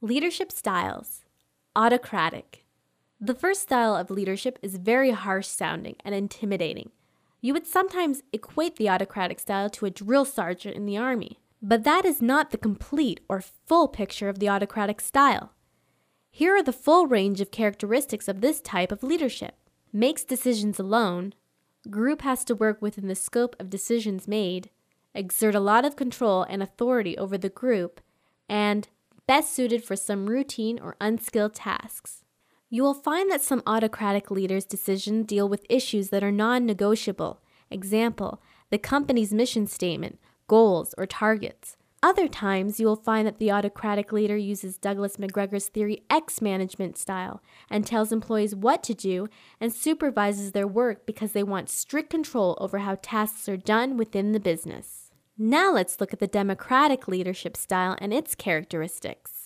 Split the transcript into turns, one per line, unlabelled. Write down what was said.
Leadership styles. Autocratic. The first style of leadership is very harsh sounding and intimidating. You would sometimes equate the autocratic style to a drill sergeant in the army. But that is not the complete or full picture of the autocratic style. Here are the full range of characteristics of this type of leadership. Makes decisions alone. Group has to work within the scope of decisions made. Exert a lot of control and authority over the group. And best suited for some routine or unskilled tasks. You will find that some autocratic leaders' decisions deal with issues that are non-negotiable. Example, the company's mission statement, goals, or targets. Other times, you will find that the autocratic leader uses Douglas McGregor's theory X management style and tells employees what to do and supervises their work because they want strict control over how tasks are done within the business. Now let's look at the democratic leadership style and its characteristics.